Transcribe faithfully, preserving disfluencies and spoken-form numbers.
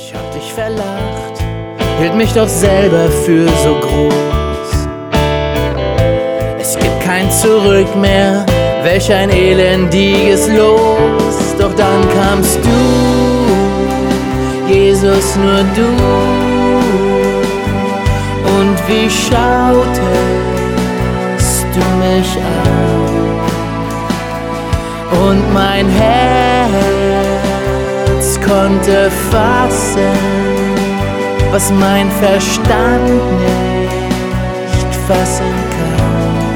Ich hab dich verlacht, hielt mich doch selber für so groß. Es gibt kein Zurück mehr, welch ein elendiges Los. Doch dann kamst du, Jesus, nur du. Und wie schautest du mich an? Und mein Herz konnte fassen, was mein Verstand nicht fassen kann.